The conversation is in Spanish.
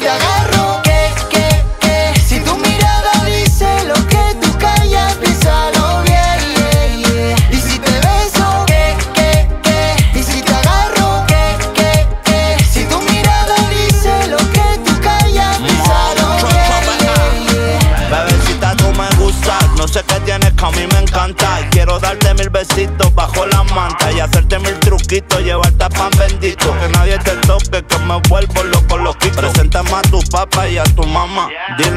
te agarro, ¿qué? Si tu mirada dice lo que tú callas, piénsalo bien, Y si te beso, ¿qué? Y si te agarro, ¿qué? Si tu mirada dice lo que tú callas, piénsalo bien, Bebecita, tú me gustas, no sé qué tienes que a mí me encanta. Quiero darte 1000 besitos bajo la manta y hacerte 1000 truquitos, llevarte a pan bendito. Que nadie te toque, que me vuelvo loco, loquito. Preséntame a tu papá y a tu mamá. Dile